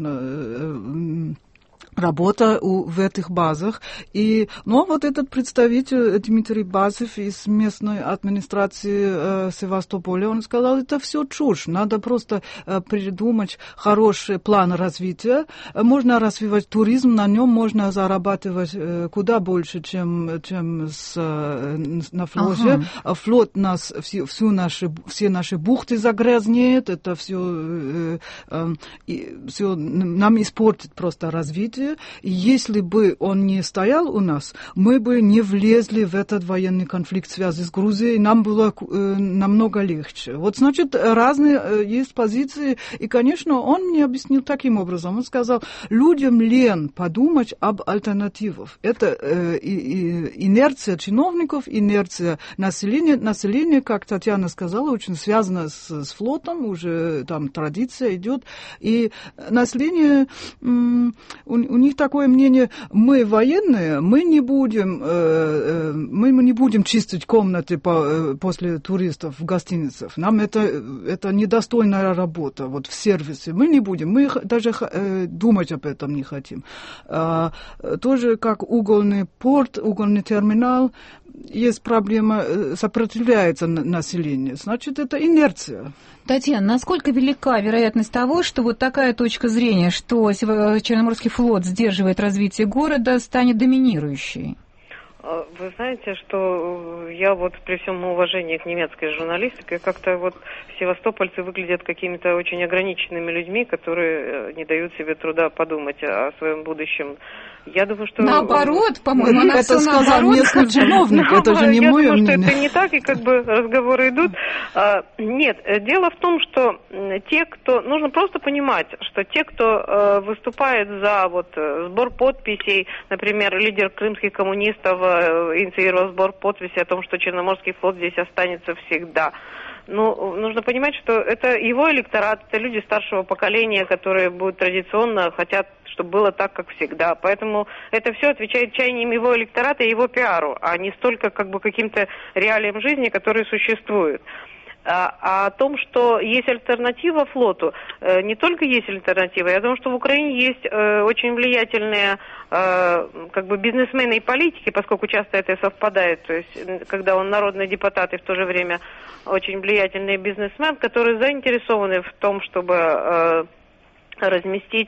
конечно, работа у, в этих базах. И, но вот этот представитель Дмитрий Базов из местной администрации э, Севастополя, он сказал, это все чушь. Надо просто э, придумать хороший план развития. Можно развивать туризм, на нем можно зарабатывать э, куда больше, чем, чем с, э, на флоте. Ага. Флот нас, всю, всю наши, все наши бухты загрязнеет, это все, э, э, э, все нам испортит просто развитие. Если бы он не стоял у нас, мы бы не влезли в этот военный конфликт, связанный с Грузией, нам было э, намного легче. Вот, значит, разные э, есть позиции, и, конечно, он мне объяснил таким образом. Он сказал, людям лень подумать об альтернативах. Это э, и, и инерция чиновников, инерция населения. Население, как Татьяна сказала, очень связано с, с флотом, уже там традиция идет, и население, м, у, у них такое мнение, мы военные, мы не будем, э, мы не будем чистить комнаты по, после туристов в гостиницах. Нам это, это недостойная работа, вот в сервисе. Мы не будем, мы даже э, думать об этом не хотим. А, тоже как угольный порт, угольный терминал, есть проблема, сопротивляется население, значит, это инерция. Татьяна, насколько велика вероятность того, что вот такая точка зрения, что Черноморский флот сдерживает развитие города, станет доминирующей? Вы знаете, что я вот при всем уважении к немецкой журналистике, как-то вот севастопольцы выглядят какими-то очень ограниченными людьми, которые не дают себе труда подумать о своем будущем. Я думаю, что... Наоборот, по-моему, она это сказал местный чиновник, это же не мое мнение. Я думаю, что это не так, и как бы разговоры идут. Нет, дело в том, что те, кто... Нужно просто понимать, что те, кто выступает за вот сбор подписей, например, лидер крымских коммунистов инициировал сбор подписей о том, что Черноморский флот здесь останется всегда. Ну, нужно понимать, что это его электорат, это люди старшего поколения, которые будут традиционно хотят, чтобы было так, как всегда. Поэтому это все отвечает чаяниям его электората и его пиару, а не столько как бы каким-то реалиям жизни, которые существуют. А, а о том, что есть альтернатива флоту, э, не только есть альтернатива, я думаю, что в Украине есть э, очень влиятельные э, как бы бизнесмены и политики, поскольку часто это совпадает, то есть когда он народный депутат и в то же время очень влиятельный бизнесмен, которые заинтересованы в том, чтобы э, разместить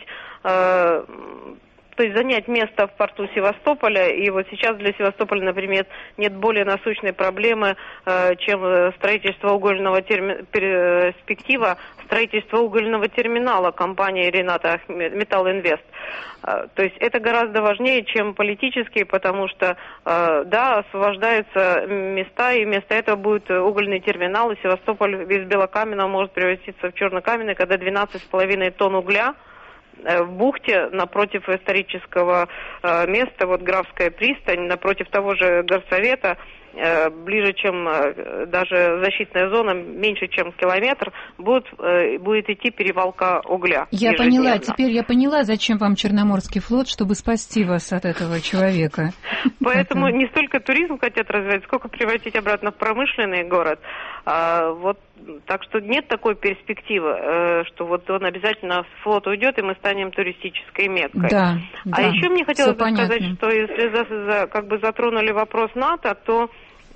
э, то есть занять место в порту Севастополя, и вот сейчас для Севастополя, например, нет более насущной проблемы, э, чем строительство угольного терми... перспектива строительства угольного терминала компании Рената Металл Инвест. Э, то есть это гораздо важнее, чем политические, потому что, э, да, освобождаются места, и вместо этого будет угольный терминал, и Севастополь из белокаменного может превратиться в чернокаменный, когда двенадцать с половиной тонн угля в бухте напротив исторического э, места, вот Графская пристань, напротив того же горсовета, э, ближе, чем э, даже защитная зона, меньше, чем километр, будет, э, будет идти перевалка угля. Я поняла, теперь я поняла, зачем вам Черноморский флот, чтобы спасти вас от этого человека. Поэтому не столько туризм хотят развивать, сколько превратить обратно в промышленный город. Вот. Так что нет такой перспективы, что вот он обязательно в флот уйдет, и мы станем туристической Меккой. Да, а да, еще мне хотелось бы понятно. сказать, что если за, за, как бы затронули вопрос НАТО, то э,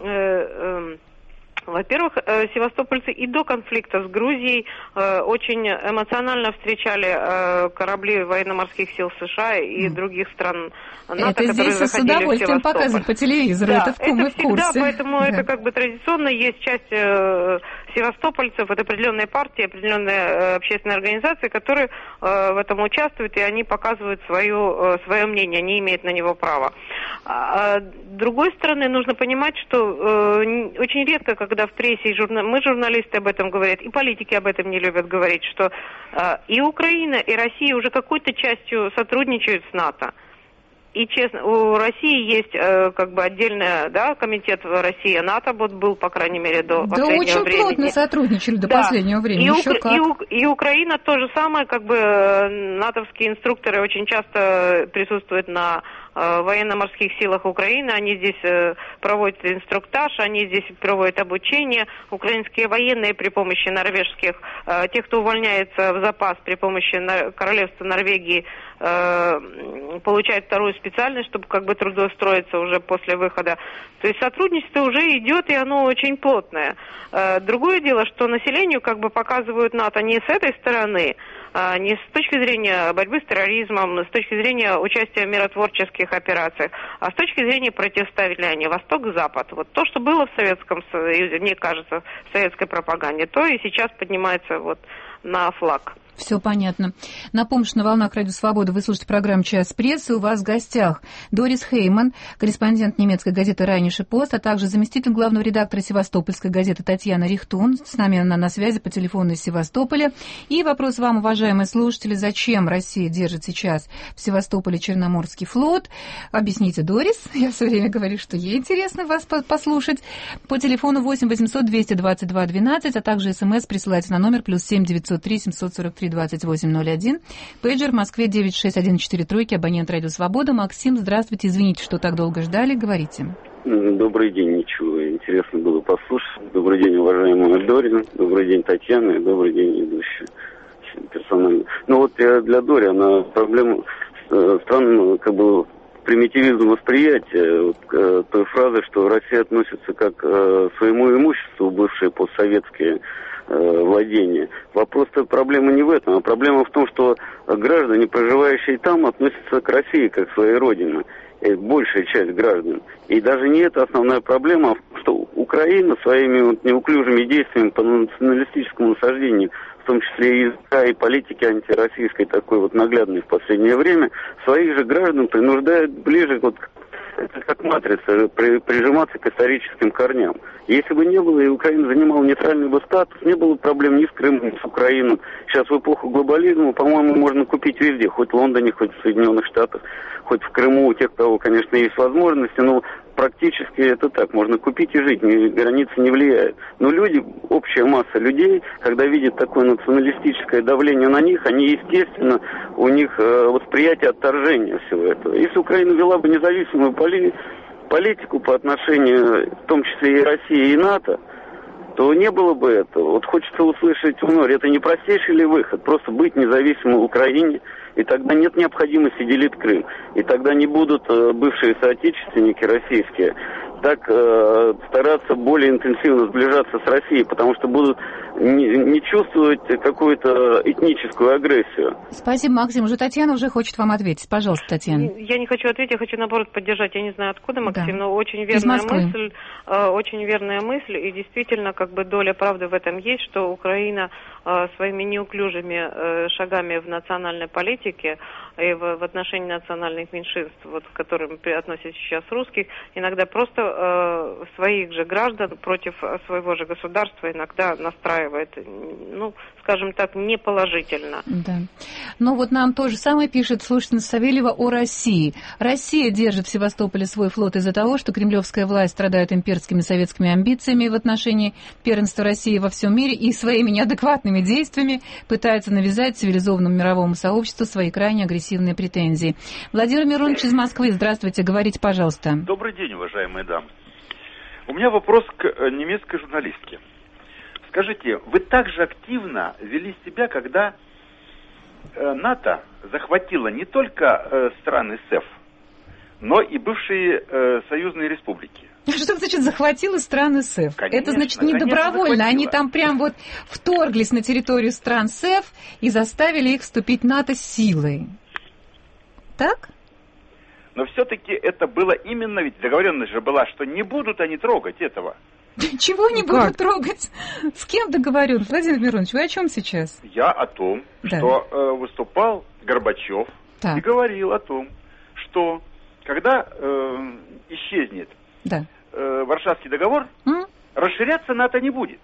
э, во-первых, севастопольцы и до конфликта с Грузией э, очень эмоционально встречали э, корабли военно-морских сил США и mm. других стран НАТО, это которые здесь заходили с удовольствием показывают по телевизору, да, это в, мы это в курсе. Всегда, поэтому да. это как бы традиционно есть часть э, севастопольцев, это определенные партии, определенные э, общественные организации, которые э, в этом участвуют, и они показывают свою, э, свое мнение, они имеют на него право. А, с другой стороны, нужно понимать, что э, очень редко, когда в прессе и журна... мы, журналисты, об этом говорят, и политики об этом не любят говорить, что э, и Украина, и Россия уже какой-то частью сотрудничают с НАТО. И честно, у России есть э, как бы отдельный, да, комитет Россия НАТО, вот был, по крайней мере, до да последнего времени. Да очень плотно сотрудничали до да. последнего времени. И, Еще у... как. И, у... и Украина то же самое, как бы натовские инструкторы очень часто присутствуют на э, военно-морских силах Украины, они здесь э, проводят инструктаж, они здесь проводят обучение. Украинские военные при помощи норвежских, э, тех, кто увольняется в запас при помощи на... королевства Норвегии, э, получают вторую специальность, чтобы как бы трудоустроиться уже после выхода. То есть сотрудничество уже идет, и оно очень плотное. Другое дело, что населению как бы показывают НАТО не с этой стороны, не с точки зрения борьбы с терроризмом, с точки зрения участия в миротворческих операциях, а с точки зрения противостояния Восток-Запад. Вот то, что было в Советском Союзе, мне кажется, в советской пропаганде, то и сейчас поднимается вот на флаг. Все понятно. Напомню, что на волнах Радио Свобода вы слушаете программу «Час прессы». У вас в гостях Дорис Хейман, корреспондент немецкой газеты «Райнише Пост», а также заместитель главного редактора севастопольской газеты Татьяна Рихтун. С нами она на связи по телефону из Севастополя. И вопрос вам, уважаемые слушатели, зачем Россия держит сейчас в Севастополе Черноморский флот? Объясните, Дорис. Я все время говорю, что ей интересно вас послушать. По телефону восемь восемьсот двести двадцать два двенадцать, а также смс присылайте на номер плюс семь девятьсот три семьсот сорок три двадцать восемь ноль один. Пейджер в Москве девять шесть один четыре тройки, абонент Радио Свобода. Максим, здравствуйте, извините, что так долго ждали, говорите. Добрый день, ничего, интересно было послушать. Добрый день, уважаемая Дорин, добрый день, Татьяна, и добрый день, ведущая персонально. Ну вот для Дори, она проблема, стран, как бы, примитивизм восприятия вот, э, той фразы, что Россия относится как э, к своему имуществу, бывшие постсоветские э, владения. Вопрос-то, проблема не в этом, а проблема в том, что граждане, проживающие там, относятся к России как к своей родине. Большая часть граждан. И даже не это основная проблема, а что Украина своими вот неуклюжими действиями по националистическому насаждению, в том числе и языка, и политики антироссийской, такой вот наглядной в последнее время, своих же граждан принуждает ближе вот к это как матрица, при, прижиматься к историческим корням. Если бы не было, и Украина занимала нейтральный бы статус, не было проблем ни с Крымом, ни с Украиной. Сейчас в эпоху глобализма, по-моему, можно купить везде, хоть в Лондоне, хоть в Соединенных Штатах, хоть в Крыму, у тех, у кого, конечно, есть возможности, но практически это так, можно купить и жить, ни, границы не влияют. Но люди, общая масса людей, когда видят такое националистическое давление на них, они, естественно, у них э, восприятие отторжения всего этого. Если Украина вела бы независимую поли- политику по отношению, в том числе и России, и НАТО, то не было бы этого. Вот хочется услышать у Нори, это не простейший ли выход? Просто быть независимым в Украине, и тогда нет необходимости делить Крым. И тогда не будут э, бывшие соотечественники российские так э, стараться более интенсивно сближаться с Россией, потому что будут не, не чувствовать какую-то этническую агрессию. Спасибо, Максим. Уже Татьяна уже хочет вам ответить. Пожалуйста, Татьяна. Я не хочу ответить, я хочу, наоборот, поддержать. Я не знаю, откуда, Максим, да. но очень верная мысль, э, очень верная мысль, и действительно, как бы доля правды в этом есть, что Украина э, своими неуклюжими э, шагами в национальной политике и в, в отношении национальных меньшинств, вот, к которым относятся сейчас русских, иногда просто э, своих же граждан против своего же государства иногда настраивает, ну, скажем так, неположительно. Да. Ну вот нам то же самое пишет слушательница Савельева о России. Россия держит в Севастополе свой флот из-за того, что кремлевская власть страдает имперскими советскими амбициями в отношении первенства России во всем мире и своими неадекватными действиями пытается навязать цивилизованному мировому сообществу свои крайне агрессивные претензии. Владимир Миронович из Москвы, здравствуйте, говорите, пожалуйста. Добрый день, уважаемые дамы. У меня вопрос к немецкой журналистке. Скажите, вы так же активно вели себя, когда э, НАТО захватило не только э, страны СЭФ, но и бывшие э, союзные республики? Что значит захватила страны СЭФ? Конечно, это значит не добровольно, они там прям вот вторглись на территорию стран СЭФ и заставили их вступить в НАТО силой. Так? Но все-таки это было именно, ведь договоренность же была, что не будут они трогать этого. Чего не будут трогать? С кем договоренность? Владимир Миронович, вы о чем сейчас? Я о том, да. что э, выступал Горбачев так. и говорил о том, что когда э, исчезнет да. э, Варшавский договор, mm? расширяться НАТО не будет.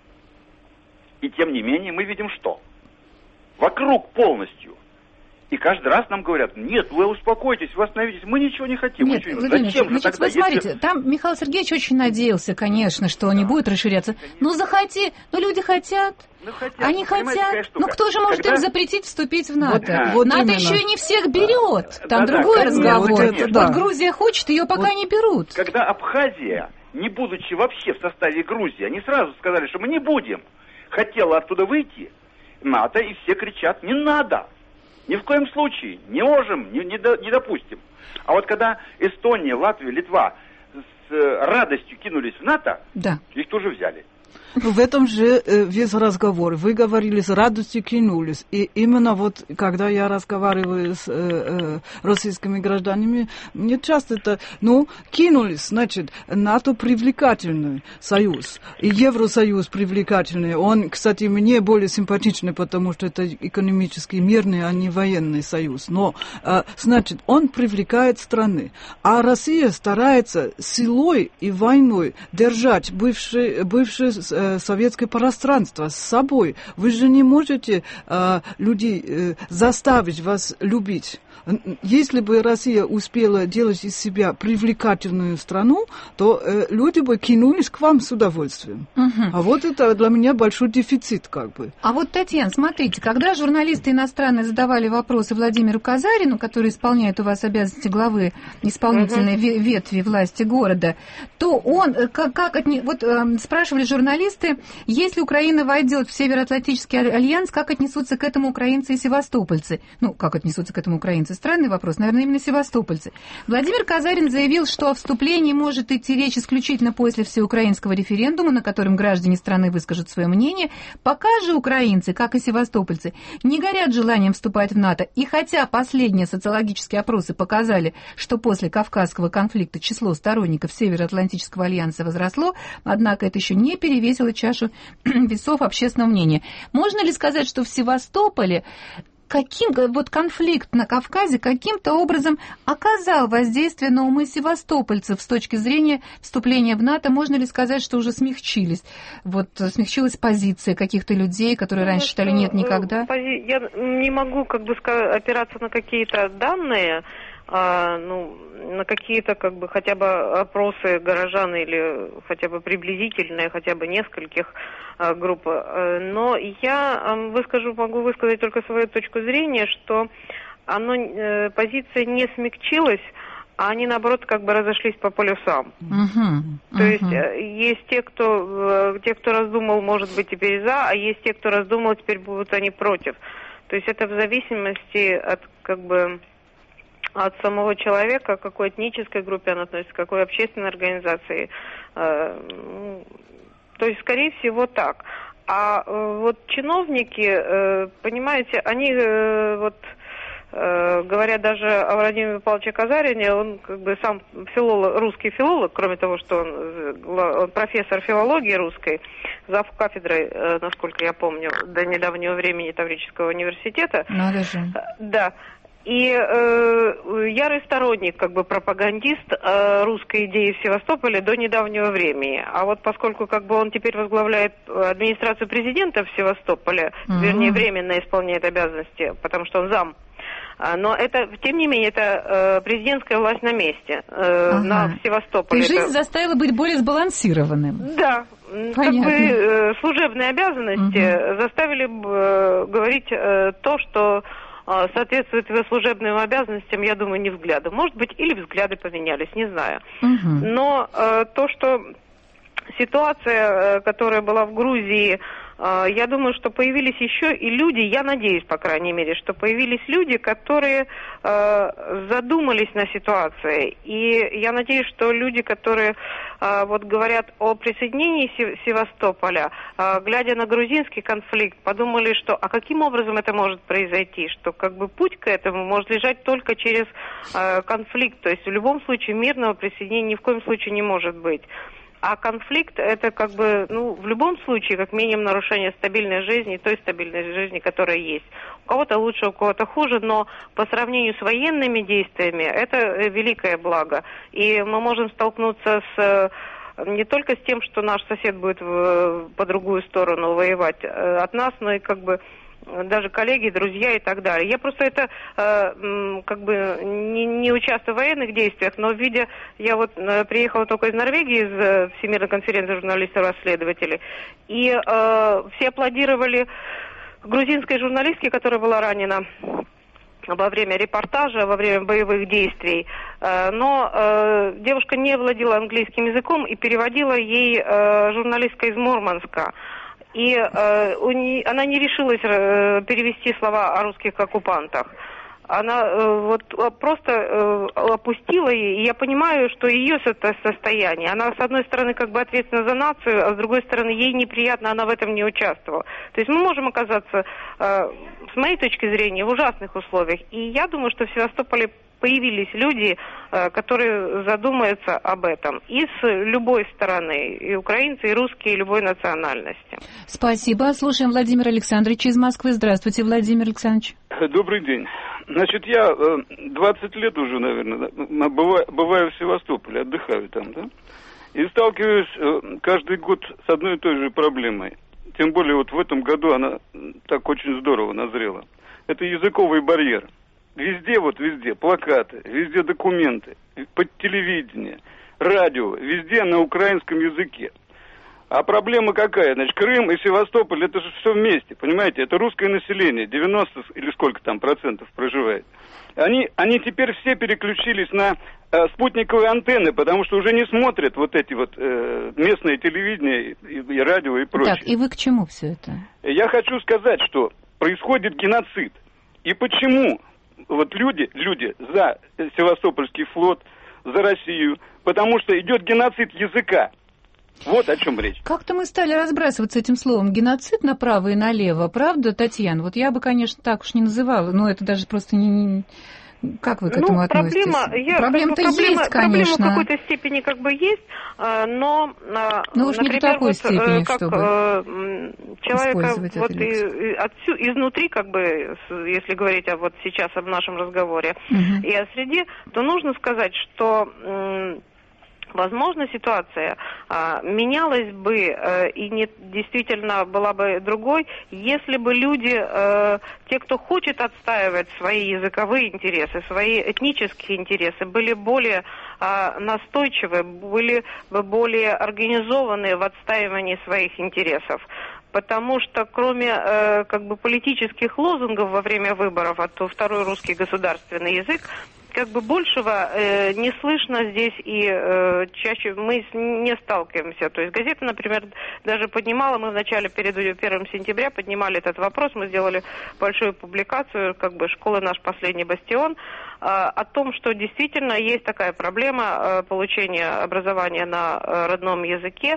И тем не менее мы видим что? Вокруг полностью. И каждый раз нам говорят, нет, вы успокойтесь, вы остановитесь, мы ничего не хотим. Нет, ничего не... Владимир, Зачем значит, же тогда, вы смотрите, если... там Михаил Сергеевич очень надеялся, конечно, что да. не будет расширяться. Ну, захоти, ну, люди хотят, ну, хотят они хотят. Ну, кто же может когда... им запретить вступить в НАТО? Вот, вот НАТО еще и не всех берет. Там да, другой да, разговор. Вот, это, да. вот Грузия хочет, ее пока вот, не берут. Когда Абхазия, не будучи вообще в составе Грузии, они сразу сказали, что мы не будем, хотела оттуда выйти, НАТО, и все кричат, не надо. Ни в коем случае, не можем, не, не, до, не допустим. А вот когда Эстония, Латвия, Литва с э, радостью кинулись в НАТО, да. их тоже взяли. В этом же э, весь разговор. Вы говорили, с радостью кинулись. И именно вот, когда я разговариваю с э, э, российскими гражданами, мне часто это, ну, кинулись, значит, НАТО привлекательный союз. И Евросоюз привлекательный. Он, кстати, мне более симпатичный, потому что это экономически мирный, а не военный союз. Но, э, значит, он привлекает страны. А Россия старается силой и войной держать бывшие, бывшие советское пространство с собой. Вы же не можете э, людей э, заставить вас любить. Если бы Россия успела делать из себя привлекательную страну, то э, люди бы кинулись к вам с удовольствием. Угу. А вот это для меня большой дефицит как бы. А вот, Татьяна, смотрите, когда журналисты иностранные задавали вопросы Владимиру Казарину, который исполняет у вас обязанности главы исполнительной угу. ветви власти города, то он, как, как от, вот э, спрашивали журналисты, журналисты. Если Украина войдет в Североатлантический альянс, как отнесутся к этому украинцы и севастопольцы? Ну, как отнесутся к этому украинцы? Странный вопрос. Наверное, именно севастопольцы. Владимир Казарин заявил, что о вступлении может идти речь исключительно после всеукраинского референдума, на котором граждане страны выскажут свое мнение. Пока же украинцы, как и севастопольцы, не горят желанием вступать в НАТО. И хотя последние социологические опросы показали, что после Кавказского конфликта число сторонников Североатлантического альянса возросло, однако это еще не перевесило чашу весов общественного мнения. Можно ли сказать, что в Севастополе каким вот конфликт на Кавказе каким-то образом оказал воздействие на умы севастопольцев с точки зрения вступления в НАТО? Можно ли сказать, что уже смягчились? Вот смягчилась позиция каких-то людей, которые ну, раньше считали нет никогда? Я не могу как бы опираться на какие-то данные, а, ну, на какие-то как бы хотя бы опросы горожан или хотя бы приблизительные, хотя бы нескольких а, групп. Но я а, выскажу, могу высказать только свою точку зрения, что оно, э, позиция не смягчилась, а они, наоборот, как бы разошлись по полюсам. Uh-huh. То uh-huh. есть есть те, кто, те, кто раздумал, может быть, теперь за, а есть те, кто раздумал, теперь будут они против. То есть это в зависимости от как бы от самого человека, к какой этнической группе он относится, к какой общественной организации. То есть, скорее всего, так. А вот чиновники, понимаете, они вот говоря даже о Владимире Павловиче Казарине, он как бы сам филолог, русский филолог, кроме того, что он, он профессор филологии русской, зав. Кафедрой, насколько я помню, до недавнего времени Таврического университета. Надо же. Да. И э, ярый сторонник, как бы пропагандист э, русской идеи в Севастополе до недавнего времени. А вот поскольку как бы он теперь возглавляет администрацию президента в Севастополе, mm-hmm. вернее, временно исполняет обязанности, потому что он зам. Но это, тем не менее, это э, президентская власть на месте, э, ага. на Севастополе. То есть жизнь это... заставила быть более сбалансированным. Да. Понятно. Как бы э, служебные обязанности угу. заставили э, говорить э, то, что э, соответствует его служебным обязанностям, я думаю, не взгляды. Может быть, или взгляды поменялись, не знаю. Угу. Но э, то, что ситуация, э, которая была в Грузии, я думаю, что появились еще и люди, я надеюсь, по крайней мере, что появились люди, которые э, задумались на ситуации. И я надеюсь, что люди, которые э, вот говорят о присоединении Севастополя, э, глядя на грузинский конфликт, подумали, что а каким образом это может произойти, что как бы путь к этому может лежать только через э, конфликт. То есть в любом случае мирного присоединения ни в коем случае не может быть. А конфликт это как бы, ну, в любом случае, как минимум, нарушение стабильной жизни, той стабильной жизни, которая есть. У кого-то лучше, у кого-то хуже, но по сравнению с военными действиями это великое благо. И мы можем столкнуться с не только с тем, что наш сосед будет в, по другую сторону воевать от нас, но и как бы даже коллеги, друзья и так далее. Я просто это э, как бы не, не участвую в военных действиях, но видя, я вот э, приехала только из Норвегии, из э, Всемирной конференции журналистов-расследователей, и э, все аплодировали грузинской журналистке, которая была ранена во время репортажа, во время боевых действий, э, но э, девушка не владела английским языком и переводила ей э, журналистка из Мурманска. И э, у не, она не решилась э, перевести слова о русских оккупантах. Она э, вот просто э, опустила, и я понимаю, что ее состояние, она с одной стороны как бы ответственна за нацию, а с другой стороны ей неприятно, она в этом не участвовала. То есть мы можем оказаться, э, с моей точки зрения, в ужасных условиях. И я думаю, что в Севастополе появились люди, которые задумаются об этом. И с любой стороны, и украинцы, и русские, и любой национальности. Спасибо. Слушаем Владимира Александровича из Москвы. Здравствуйте, Владимир Александрович. Добрый день. Значит, я двадцать лет уже, наверное, бываю, бываю в Севастополе, отдыхаю там, да? И сталкиваюсь каждый год с одной и той же проблемой. Тем более вот в этом году она так очень здорово назрела. Это языковый барьер. Везде, вот везде, плакаты, везде документы, под телевидение, радио, везде на украинском языке. А проблема какая? Значит, Крым и Севастополь, это же все вместе, понимаете? Это русское население, девяносто или сколько там процентов проживает. Они, они теперь все переключились на э, спутниковые антенны, потому что уже не смотрят вот эти вот э, местное телевидение и, и радио и прочее. Так, и вы к чему все это? Я хочу сказать, что происходит геноцид. И почему вот люди, люди за Севастопольский флот, за Россию? Потому что идет геноцид языка. Вот о чем речь. Как-то мы стали разбрасываться этим словом геноцид направо и налево, правда, Татьяна? Вот я бы, конечно, так уж не называла, но это даже просто не... не... Как вы к этому ну, относитесь? Проблема, я, Проблема-то проблема, есть, проблема конечно. в какой-то степени как бы есть, но, ну, уж например, не до такой вот, степени, как чтобы человека вот и, отсю, изнутри, как бы, если говорить о, вот сейчас об нашем разговоре, угу. и о среде, то нужно сказать, что... возможно, ситуация а, менялась бы а, и не, действительно была бы другой, если бы люди, а, те, кто хочет отстаивать свои языковые интересы, свои этнические интересы, были более а, настойчивы, были бы более организованы в отстаивании своих интересов. Потому что кроме э, как бы политических лозунгов во время выборов, а то второй русский государственный язык, как бы большего э, не слышно здесь, и э, чаще мы с, не сталкиваемся. То есть газета, например, даже поднимала, мы в начале, перед первым сентября поднимали этот вопрос, мы сделали большую публикацию, как бы «Школа наш последний бастион», э, о том, что действительно есть такая проблема э, получения образования на э, родном языке,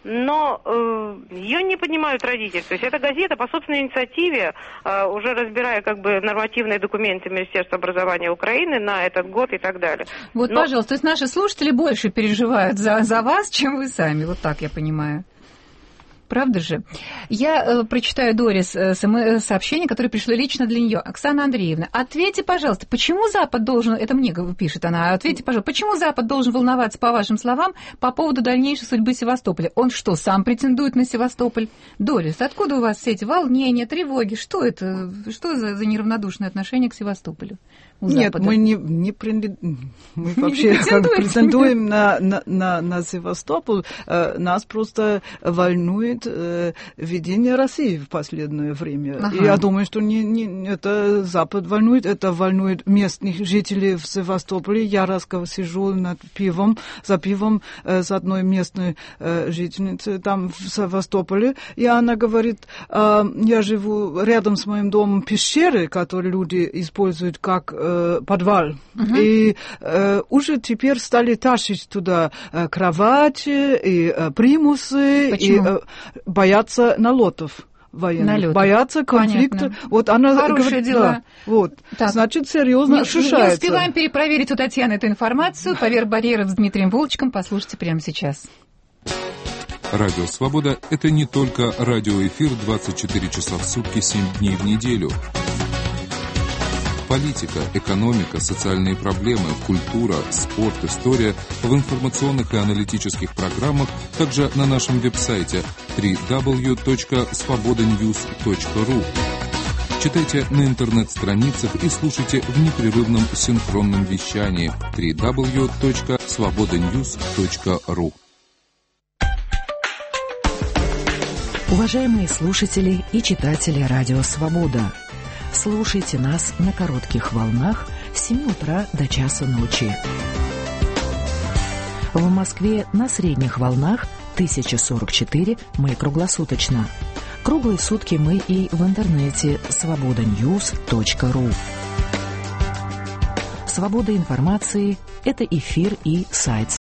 но э, ее не поднимают родители. То есть эта газета по собственной инициативе, э, уже разбирая как бы нормативные документы Министерства образования Украины на этот год и так далее. Вот, но... пожалуйста, то есть наши слушатели больше переживают за, за вас, чем вы сами. Вот так я понимаю. Правда же? Я э, прочитаю Дорис э, сообщение, которое пришло лично для нее. Оксана Андреевна, ответьте, пожалуйста, почему Запад должен, это мне пишет она, ответьте, пожалуйста, почему Запад должен волноваться, по вашим словам, по поводу дальнейшей судьбы Севастополя? Он что, сам претендует на Севастополь? Дорис, откуда у вас все эти волнения, тревоги? Что это? Что за, за неравнодушное отношение к Севастополю? Нет, Запада? мы не, не пред... мы вообще не претендуем на, на, на, на Севастополь. Нас просто волнует э, ведение России в последнее время. Ага. И я думаю, что не, не, это Запад волнует, это волнует местных жителей в Севастополе. Я раз сижу над пивом, за пивом э, с одной местной э, жительницей там в Севастополе, и она говорит, э, я живу рядом с моим домом пещеры, которые люди используют как подвал. Uh-huh. И э, уже теперь стали тащить туда э, кровати и э, примусы. Почему? И э, боятся налетов военных. Налетов. Боятся конфликта. Понятно. Вот она Хорошие говорит, дела. Да, вот. Значит, серьезно не, ощущается. Не успеваем перепроверить у Татьяны эту информацию. Поверх барьеров с Дмитрием Волчком послушайте прямо сейчас. Радио «Свобода» — это не только радиоэфир двадцать четыре часа в сутки, семь дней в неделю. Политика, экономика, социальные проблемы, культура, спорт, история в информационных и аналитических программах, также на нашем веб-сайте дабл ю дабл ю дабл ю точка свобода ньюс точка ру. Читайте на интернет-страницах и слушайте в непрерывном синхронном вещании дабл ю дабл ю дабл ю точка свобода ньюс точка ру. Уважаемые слушатели и читатели Радио «Свобода», слушайте нас на коротких волнах с семи утра до часу ночи. В Москве на средних волнах тысяча сорок четыре, мы круглосуточно. Круглые сутки мы и в интернете свобода ньюс точка ру. Свобода информации – это эфир и сайт